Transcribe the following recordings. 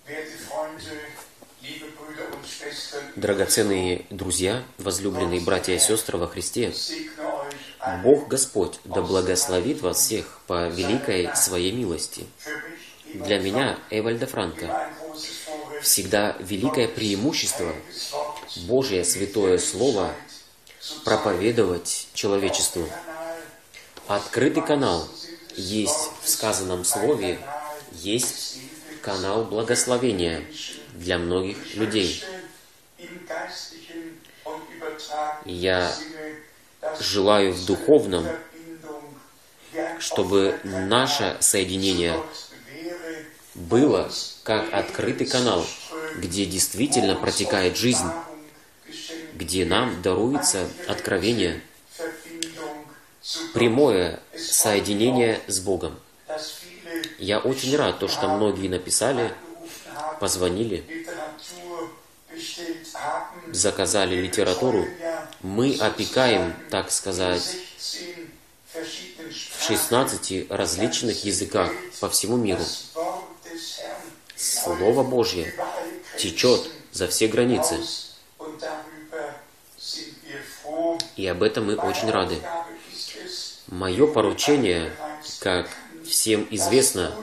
Драгоценные друзья, возлюбленные братья и сестры во Христе, Бог Господь да благословит вас всех по великой Своей милости. Для меня, Эвальда Франко, всегда великое преимущество Божье Святое Слово проповедовать человечеству. Открытый канал есть в сказанном Слове, есть канал благословения для многих людей. Я желаю в духовном, чтобы наше соединение было как открытый канал, где действительно протекает жизнь, где нам даруется откровение, прямое соединение с Богом. Я очень рад, что многие написали, позвонили, заказали литературу. Мы опекаем, так сказать, в 16 различных языках по всему миру. Слово Божье течет за все границы. И об этом мы очень рады. Мое поручение, как всем известно,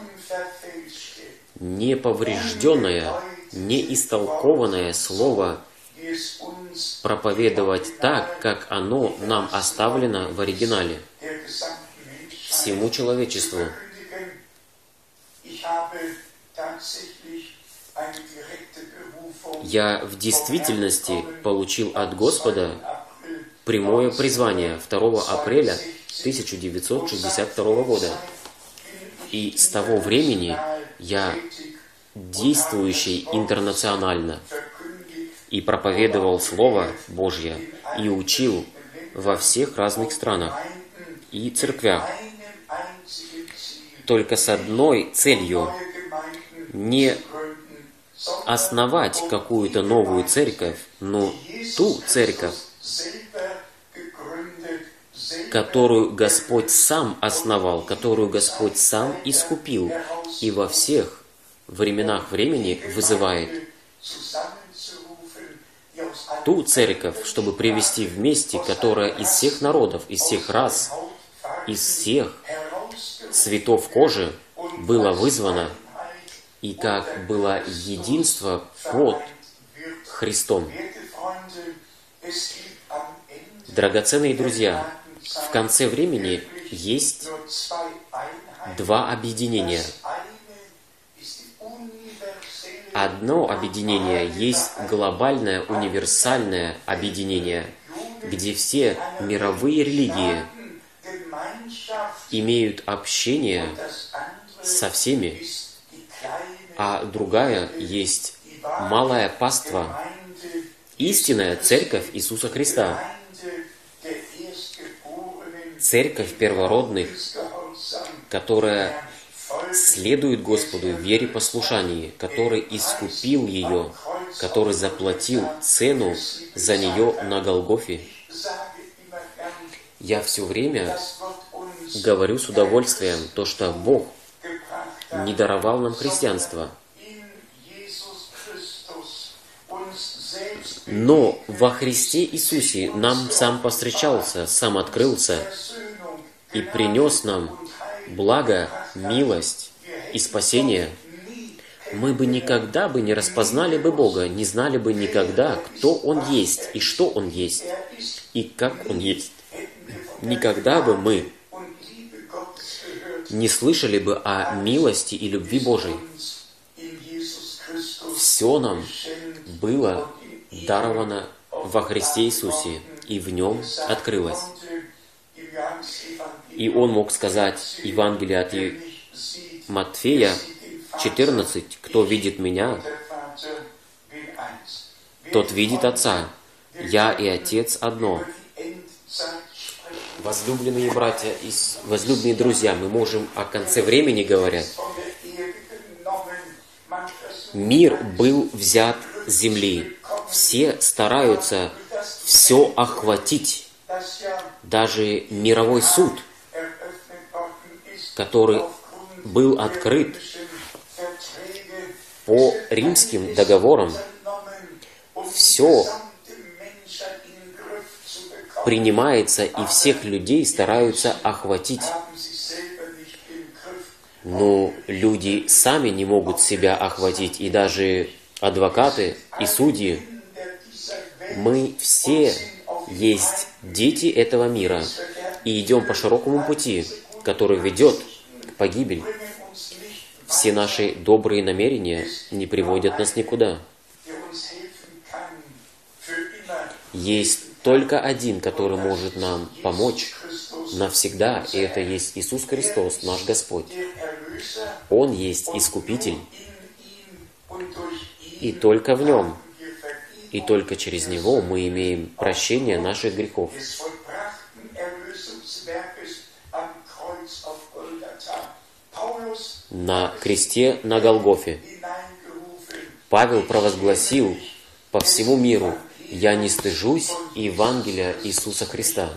неповрежденное, неистолкованное Слово проповедовать так, как оно нам оставлено в оригинале, всему человечеству. Я в действительности получил от Господа прямое призвание 2 апреля 1962 года. И с того времени я действующий интернационально и проповедовал Слово Божье и учил во всех разных странах и церквях, только с одной целью: не основать какую-то новую церковь, но ту церковь, которую Господь сам основал, которую Господь сам искупил и во всех временах времени вызывает. Ту церковь, чтобы привести вместе, которая из всех народов, из всех рас, из всех цветов кожи была вызвана, и как было единство под Христом. Драгоценные друзья, в конце времени есть два объединения. Одно объединение есть глобальное, универсальное объединение, где все мировые религии имеют общение со всеми, а другая есть малая паства, истинная церковь Иисуса Христа, церковь первородных, которая следует Господу в вере и послушании, который искупил ее, который заплатил цену за нее на Голгофе. Я все время говорю с удовольствием то, что Бог не даровал нам христианство, но во Христе Иисусе нам сам повстречался, сам открылся и принес нам благо, милость и спасение. Мы бы никогда бы не распознали бы Бога, не знали бы никогда, кто Он есть, и что Он есть, и как Он есть. Никогда бы мы не слышали бы о милости и любви Божией. Все нам было даровано во Христе Иисусе, и в Нем открылось. И Он мог сказать, Евангелие от Матфея 14, «Кто видит Меня, тот видит Отца. Я и Отец одно». Возлюбленные братья и возлюбленные друзья, мы можем о конце времени говорить. Мир был взят с земли. Все стараются все охватить. Даже мировой суд, который был открыт По римским договорам все принимается, и всех людей стараются охватить. Но люди сами не могут себя охватить, и даже адвокаты и судьи. Мы все есть дети этого мира и идем по широкому пути, который ведет к погибели. Все наши добрые намерения не приводят нас никуда. Есть только один, который может нам помочь навсегда, и это есть Иисус Христос, наш Господь. Он есть Искупитель, и только в Нем, и только через Него мы имеем прощение наших грехов. На кресте на Голгофе Павел провозгласил по всему миру: «Я не стыжусь Евангелия Иисуса Христа».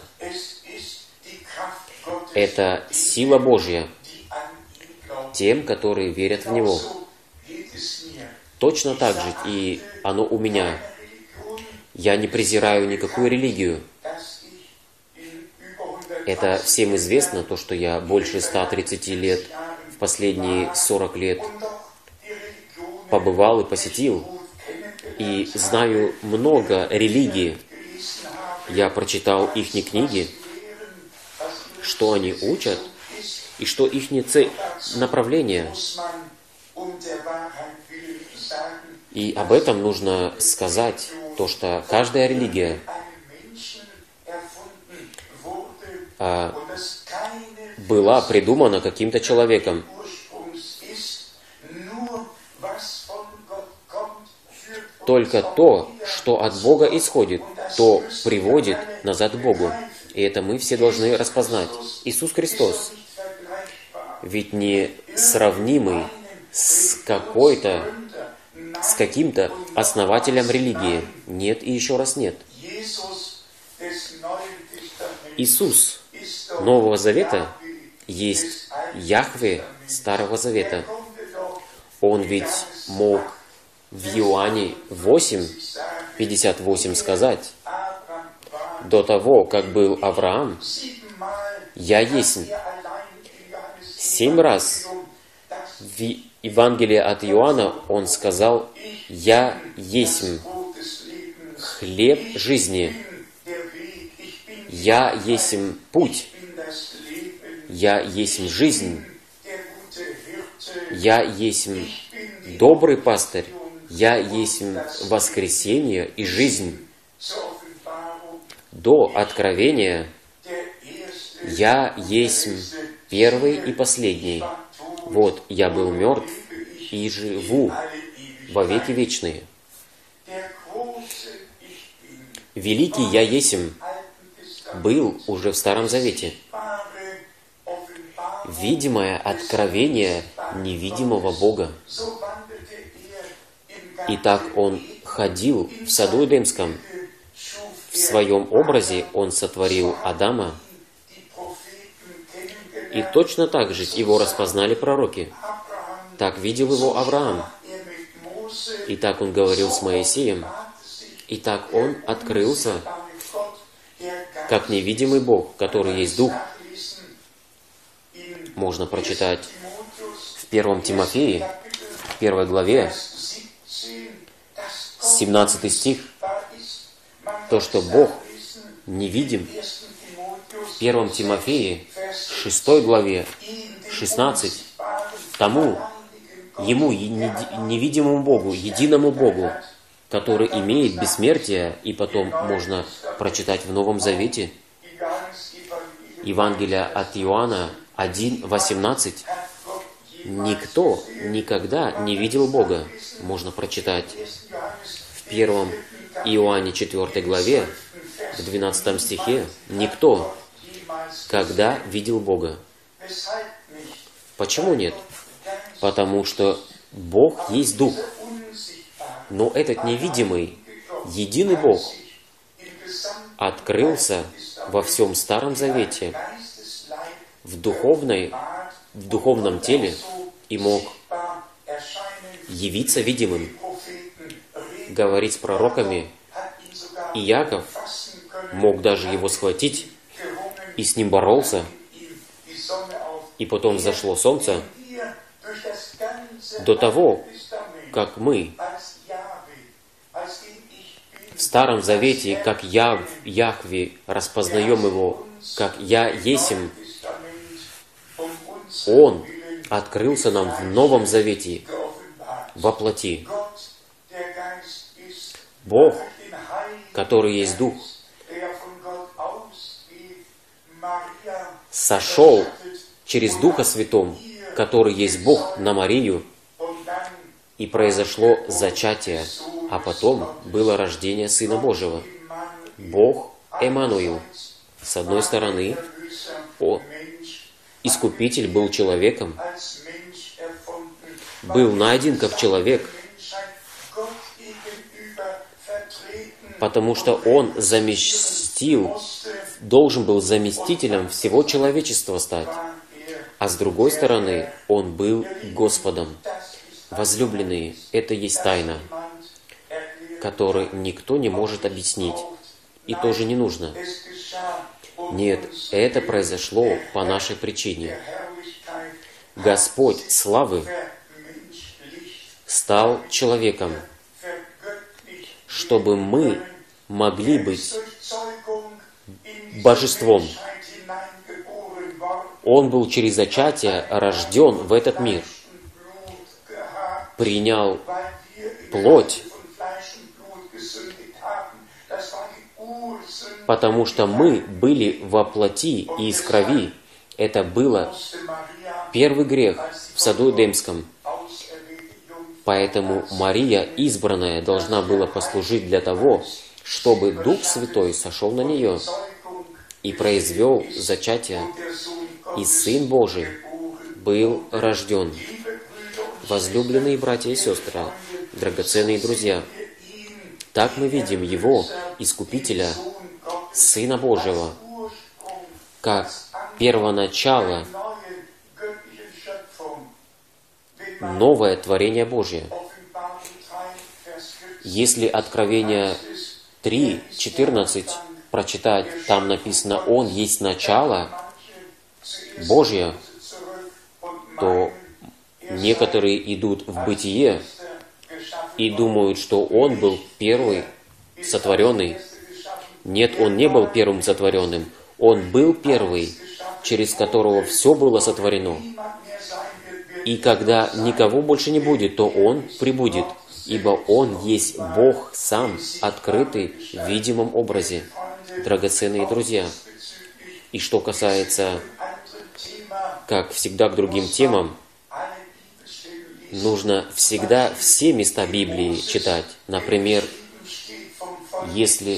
Это сила Божья тем, которые верят в Него. Точно так же и оно у меня. Я не презираю никакую религию. Это всем известно, то, что я больше 130 лет, в последние 40 лет побывал и посетил, и знаю много религий. Я прочитал их книги, что они учат, и что их направление. И об этом нужно сказать, то, что каждая религия была придумана каким-то человеком. Только то, что от Бога исходит, то приводит назад к Богу. И это мы все должны распознать. Иисус Христос ведь не сравнимый с каким-то основателем религии. Нет и еще раз нет. Иисус Нового Завета есть Яхве Старого Завета. Он ведь мог в Иоанне 8:58 сказать: «До того, как был Авраам, я есть». 7 раз в Евангелии от Иоанна он сказал: «Я есть хлеб жизни, я есть путь, я есть жизнь, я есть добрый пастырь, я есть воскресение и жизнь». До откровения я есть первый и последний. Вот, я был мертв и живу во веки вечные. Великий Я Есмь был уже в Старом Завете. Видимое откровение невидимого Бога. Итак, Он ходил в саду Эдемском. В своем образе Он сотворил Адама. И точно так же его распознали пророки. Так видел его Авраам. И так он говорил с Моисеем. И так он открылся, как невидимый Бог, который есть Дух. Можно прочитать в 1 Тимофеи, в 1 главе, 17 стих, то, что Бог невидим. В 1 Тимофеи, 6 главе, 16, тому, Ему, невидимому Богу, единому Богу, который имеет бессмертие, и потом можно прочитать в Новом Завете, Евангелие от Иоанна 1:18. Никто никогда не видел Бога. Можно прочитать в 1 Иоанне 4 главе, в 12 стихе. Никто когда видел Бога. Почему нет? Потому что Бог есть Дух. Но этот невидимый, единый Бог открылся во всем Старом Завете в духовном теле и мог явиться видимым, говорить с пророками. И Яков мог даже его схватить и с ним боролся. И потом взошло солнце. До того, как мы в Старом Завете, как Яхве, распознаем Его, как Я Есим, Он открылся нам в Новом Завете во плоти. Бог, который есть Дух, сошел через Духа Святом, который есть Бог, на Марию, и произошло зачатие, а потом было рождение Сына Божьего. Бог Эммануил. С одной стороны, Искупитель был человеком, был найден как человек, потому что Он должен был заместителем всего человечества стать. А с другой стороны, Он был Господом. Возлюбленные, это есть тайна, которую никто не может объяснить. И тоже не нужно. Нет, это произошло по нашей причине. Господь славы стал человеком, чтобы мы могли быть божеством. Он был через зачатие рожден в этот мир, принял плоть, потому что мы были во плоти и из крови. Это было первый грех в саду Эдемском. Поэтому Мария, избранная, должна была послужить для того, чтобы Дух Святой сошел на нее и произвел зачатие, и Сын Божий был рожден. Возлюбленные братья и сестры, драгоценные друзья, так мы видим Его, Искупителя, Сына Божьего, как первоначало, новое творение Божие. Если Откровение 3:14 прочитать, там написано «Он есть начало Божье», то некоторые идут в бытие и думают, что Он был первый сотворенный. Нет, Он не был первым сотворенным. Он был первый, через которого все было сотворено. И когда никого больше не будет, то Он прибудет, ибо Он есть Бог сам, открытый в видимом образе. Драгоценные друзья. И что касается, как всегда, к другим темам, нужно всегда все места Библии читать. Например, если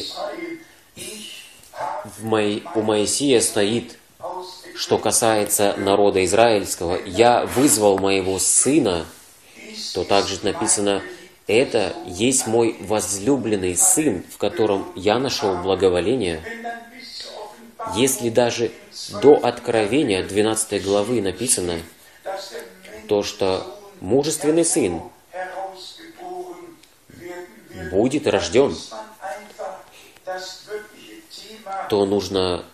у Моисея стоит, что касается народа израильского, «Я вызвал моего сына», то также написано, «Это есть мой возлюбленный сын, в котором я нашел благоволение». Если даже до Откровения 12 главы написано то, что мужественный сын будет рожден, то нужно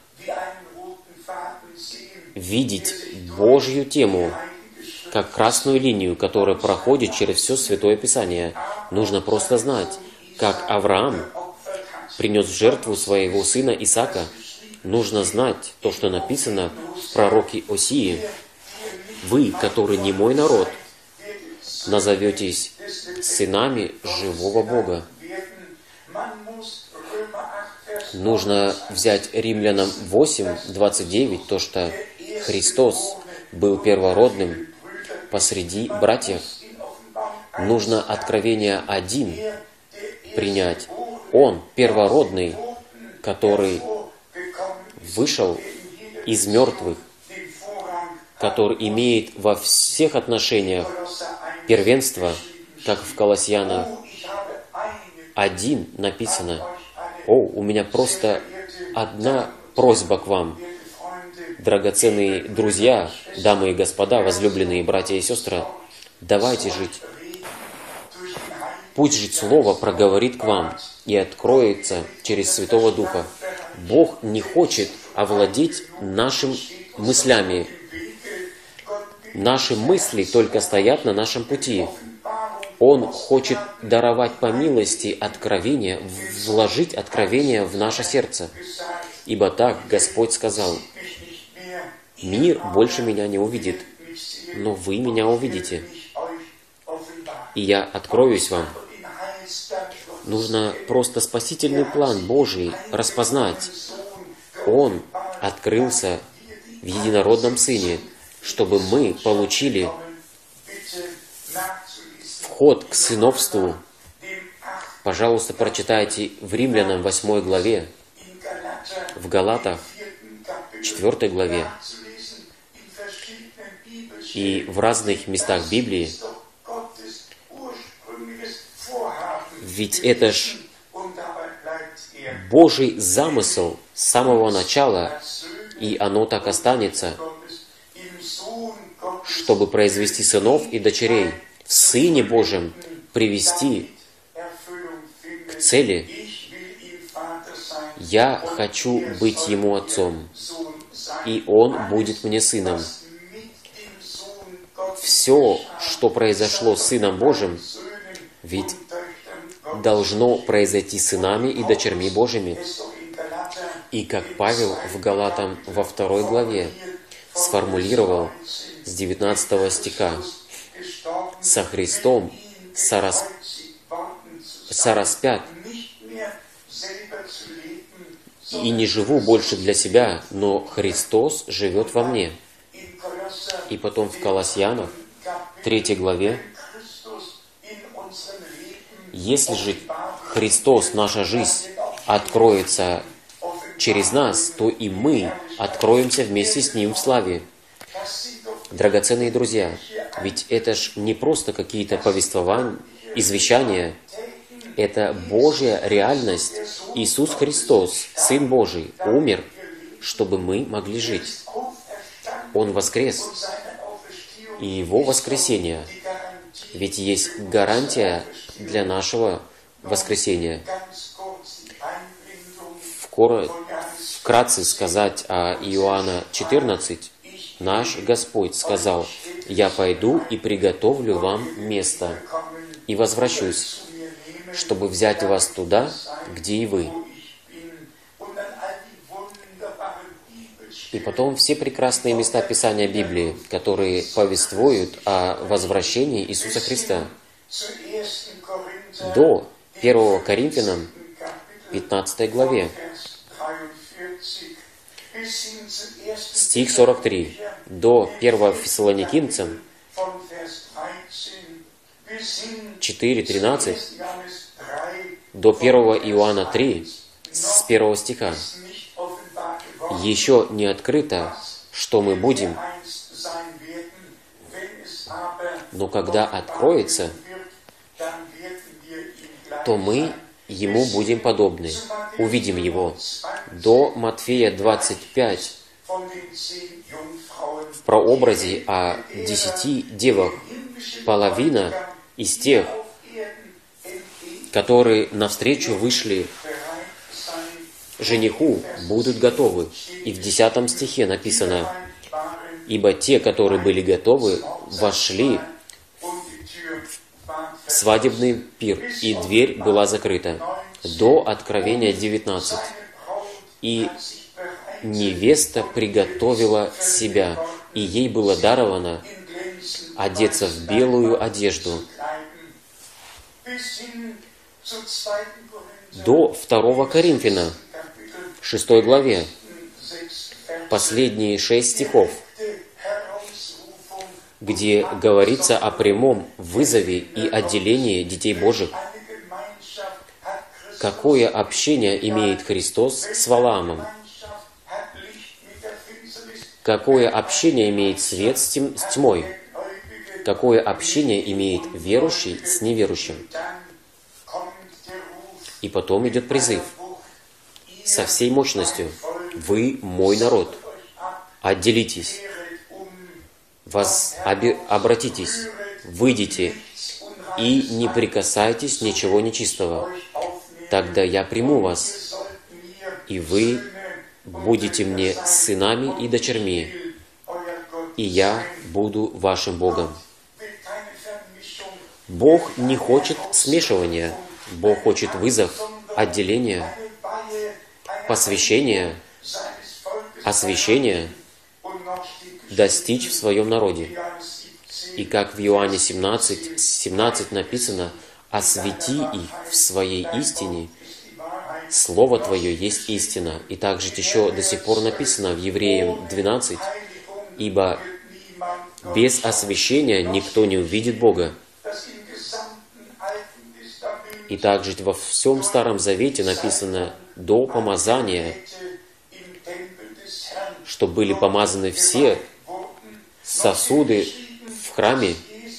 видеть Божью тему, как красную линию, которая проходит через все Святое Писание. Нужно просто знать, как Авраам принес в жертву своего сына Исаака. Нужно знать то, что написано в пророке Осии. «Вы, которые не мой народ, назоветесь сынами живого Бога». Нужно взять Римлянам 8:29, то, что Христос был первородным посреди братьев. Нужно Откровение 1 принять. Он первородный, который вышел из мертвых, который имеет во всех отношениях первенство, как в Колоссянах 1 написано. У меня просто одна просьба к вам, драгоценные друзья, дамы и господа, возлюбленные братья и сестры, давайте жить Пусть же Слово проговорит к вам и откроется через Святого Духа. Бог не хочет овладеть нашими мыслями. Наши мысли только стоят на нашем пути. Он хочет даровать по милости откровение, вложить откровение в наше сердце. Ибо так Господь сказал: «Мир больше меня не увидит, но вы меня увидите, и я откроюсь вам». Нужно просто спасительный план Божий распознать. Он открылся в Единородном Сыне, чтобы мы получили вход к сыновству. Пожалуйста, прочитайте в Римлянам 8 главе, в Галатах 4 главе и в разных местах Библии. Ведь это ж Божий замысел с самого начала, и оно так останется, чтобы произвести сынов и дочерей, в Сыне Божьем привести к цели. Я хочу быть Ему отцом, и Он будет мне сыном. Все, что произошло с Сыном Божьим, ведь должно произойти сынами и дочерьми Божьими. И как Павел в Галатам во 2 главе сформулировал с 19 стиха: «Со Христом сораспят, и не живу больше для себя, но Христос живет во мне». И потом в Колоссянах 3 главе: «Если же Христос, наша жизнь, откроется через нас, то и мы откроемся вместе с Ним в славе». Драгоценные друзья, ведь это ж не просто какие-то повествования, извещания. Это Божья реальность. Иисус Христос, Сын Божий, умер, чтобы мы могли жить. Он воскрес. И Его воскресение, ведь есть гарантия для нашего воскресения. Вкратце сказать о Иоанна 14, наш Господь сказал: «Я пойду и приготовлю вам место, и возвращусь, чтобы взять вас туда, где и вы». И потом все прекрасные места Писания Библии, которые повествуют о возвращении Иисуса Христа. До 1 Коринфянам 15 главе, стих 43, до 1 Фессалоникийцам 4:13, до 1 Иоанна 3, с 1 стиха. Еще не открыто, что мы будем, но когда откроется, то мы Ему будем подобны, увидим Его. До Матфея 25, в прообразе о 10 девах, половина из тех, которые навстречу вышли жениху, будут готовы. И в 10 стихе написано: «Ибо те, которые были готовы, вошли в свадебный пир, и дверь была закрыта». До Откровения 19. «И невеста приготовила себя, и ей было даровано одеться в белую одежду». До 2 Коринфяна 6 главе, последние 6 стихов, где говорится о прямом вызове и отделении детей Божьих. Какое общение имеет Христос с Валаамом? Какое общение имеет свет с тьмой? Какое общение имеет верующий с неверующим? И потом идет призыв со всей мощностью: «Вы мой народ, отделитесь, обратитесь, выйдите и не прикасайтесь ничего нечистого. Тогда я приму вас, и вы будете мне сынами и дочерьми, и я буду вашим Богом». Бог не хочет смешивания. Бог хочет вызов, отделения, посвящения, освящения достичь в своем народе. И как в Иоанне 17 написано: «Освети их в своей истине, Слово Твое есть истина». И также еще до сих пор написано в Евреям 12: «Ибо без освящения никто не увидит Бога». И также во всем Старом Завете написано: «До помазания», что были помазаны все сосуды в храме.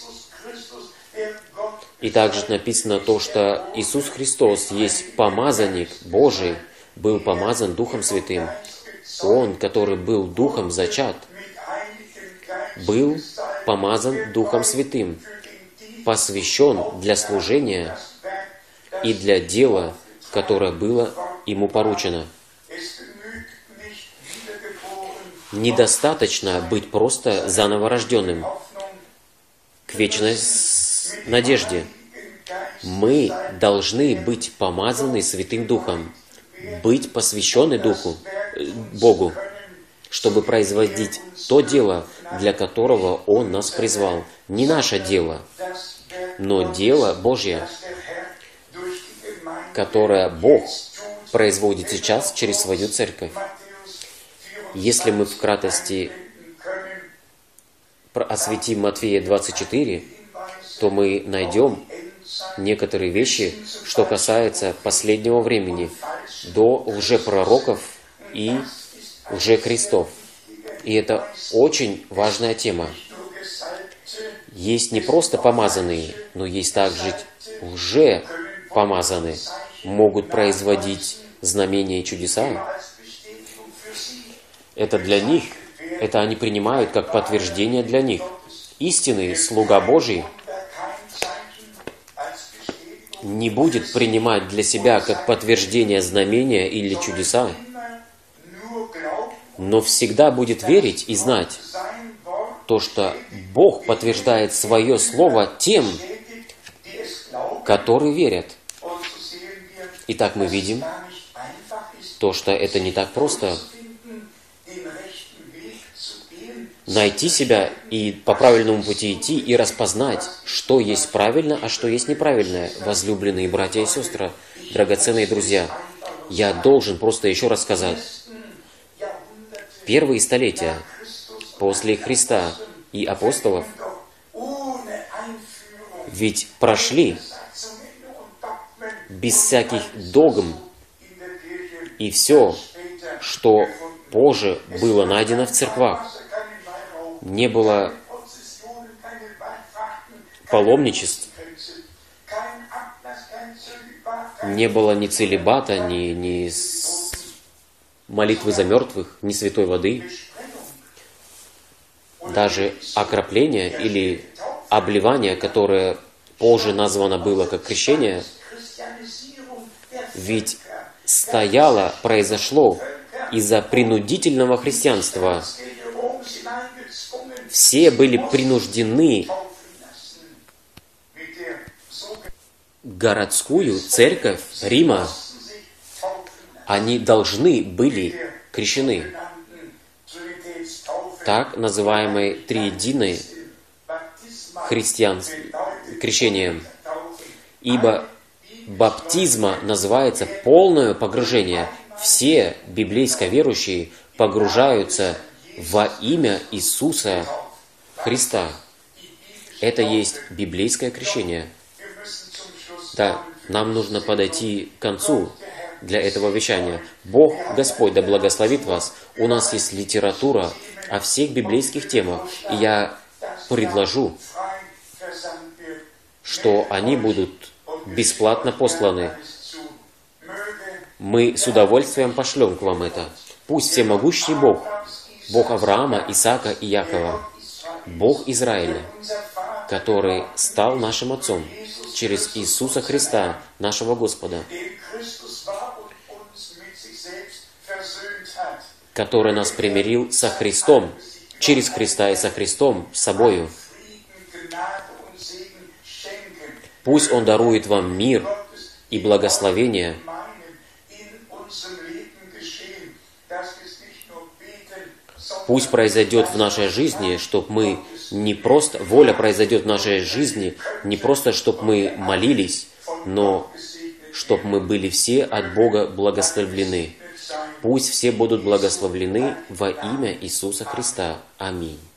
И также написано то, что Иисус Христос есть помазанник Божий, был помазан Духом Святым. Он, который был Духом зачат, был помазан Духом Святым, посвящен для служения и для дела, которое было ему поручено. Недостаточно быть просто заново рожденным к вечной надежде. Мы должны быть помазаны Святым Духом, быть посвящены Богу, чтобы производить то дело, для которого Он нас призвал. Не наше дело, но дело Божье, которое Бог производит сейчас через свою церковь. Если мы в кратости осветим Матфея 24, то мы найдем некоторые вещи, что касается последнего времени, до лжепророков и лжехристов. И это очень важная тема. Есть не просто помазанные, но есть также лжепомазанные, могут производить знамения и чудеса. Это для них, это они принимают как подтверждение для них. Истинный слуга Божий не будет принимать для себя как подтверждение знамения или чудеса, но всегда будет верить и знать то, что Бог подтверждает свое слово тем, которые верят. Итак, мы видим то, что это не так просто найти себя и по правильному пути идти и распознать, что есть правильно, а что есть неправильное. Возлюбленные братья и сестры, драгоценные друзья, я должен просто еще раз сказать. Первые столетия после Христа и апостолов ведь прошли без всяких догм, и все, что позже было найдено в церквах. Не было паломничеств, не было ни целибата, ни молитвы за мертвых, ни святой воды. Даже окропление или обливание, которое позже названо было как крещение, ведь произошло из-за принудительного христианства. Все были принуждены городскую церковь Рима. Они должны были крещены. Так называемой триединой крещением. Ибо баптизма называется полное погружение. Все библейско верующие погружаются во имя Иисуса Христа. Это есть библейское крещение. Да, нам нужно подойти к концу для этого вещания. Бог, Господь, да благословит вас. У нас есть литература о всех библейских темах. И я предложу, что они будут бесплатно посланы. Мы с удовольствием пошлем к вам это. Пусть всемогущий Бог, Бог Авраама, Исаака и Якова, Бог Израиля, который стал нашим Отцом через Иисуса Христа, нашего Господа, который нас примирил со Христом, через Христа и со Христом, с собою. Пусть Он дарует вам мир и благословение. Пусть произойдет в нашей жизни, чтобы мы не просто, воля произойдет в нашей жизни, не просто, чтобы мы молились, но чтобы мы были все от Бога благословлены. Пусть все будут благословлены во имя Иисуса Христа. Аминь.